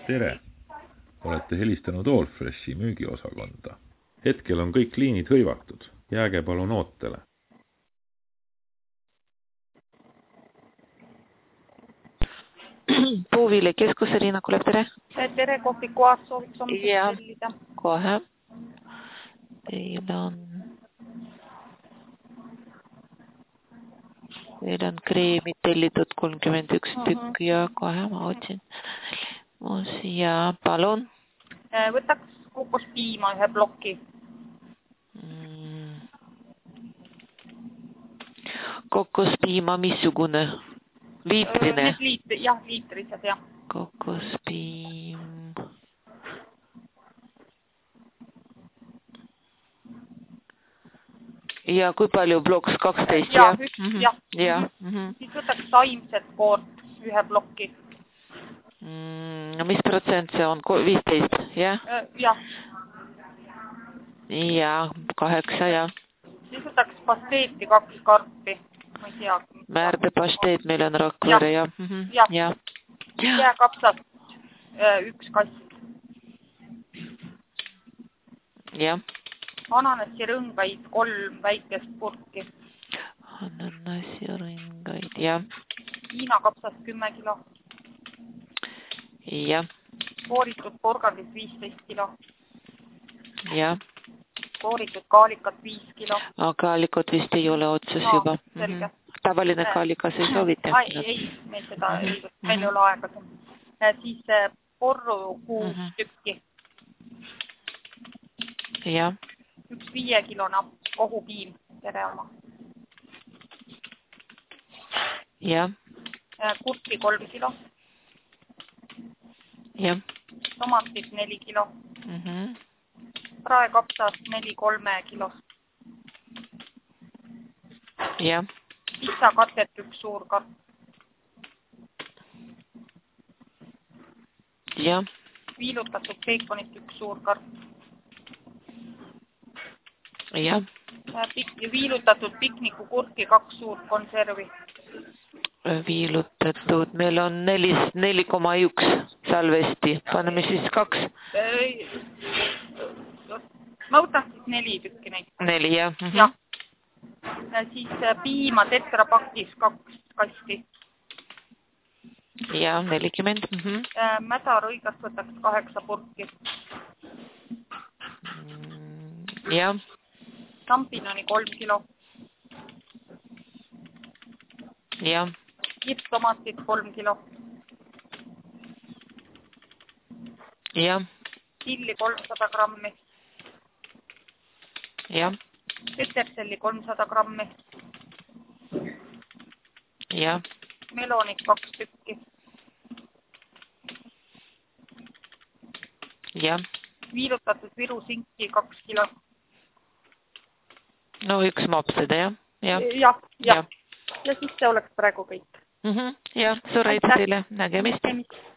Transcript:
Tere! Olete helistanud Allfreshi müügiosakonda. Hetkel on kõik liinid hõivatud. Jääge palun ootele. Puuviili keskus, Riina Kulev, tere! Tere, kohviku aas sooviks ja kohe. Teil on kreemi tellitud 31 tükk ja kohe ma otsin. Ja palun. Võtaks kokospiima ühe ploki. Kokospiima missugune? Liitrine? Jah, liitrised, jah. Kokospiim. Ja kui palju bloks? 12? Ja, üks, jah. Ja. Siis võtaks taimset koort ühe plokki. Mis protsent see on? 15, jah? Jah. Ja, 8, jah. Siis võtaks pasteeti 2 karpi. Ma ei tea. Määrdepasteet meil on Rakvere, jah. Ja. Jääkapsast 1 kast. Jah. Ananassirõngaid 3 väikest purki. Ananassirõngaid, jah. Hiinakapsast 10 kilo. Jah. Kooritud porgandis 15 kilo. Jah. Kooritud kaalikat 5 kilo. Kaalikot vist ei ole otsas juba. Selge. Tavaline kaalikas ei soovita? Ei, meil seda ei ole aega. Siis porru 6 tükki. Jah. 1 5-kilona kohupiim, tere oma. Jah. Kurki 3 kilo. Jah. Tomatit 4 kilo. Praekapsast 4 3 kilost. Jah. Pitsakatet 1 suur karp. Jah. Viilutatud peekonit 1 suur karp. Jah. Viilutatud piknikukurki 2 suurt konservi. Viilutatud, meil on 4,1 salvesti. Paneme siis 2. Ma võtan siis 4 tükki neid. 4, jah. Jah. Siis piima tetrapakis 2 kasti. Ja, 40. Mädarõigast võtaks 8 purki. Ja. Champinoni 3 kilo. Ja. Kirstomatit 3 kilo. Ja. Tilli 300 grammi. Ja. Peterselli 300 grammi. Ja. Melonit 2 tükki. Ja. Viilutatud Viru sinki 2 kilo. No 1 mapsida, jah? Ja. Ja siis see oleks praegu kõik. Ja, suur aitäh teile. Nägemist.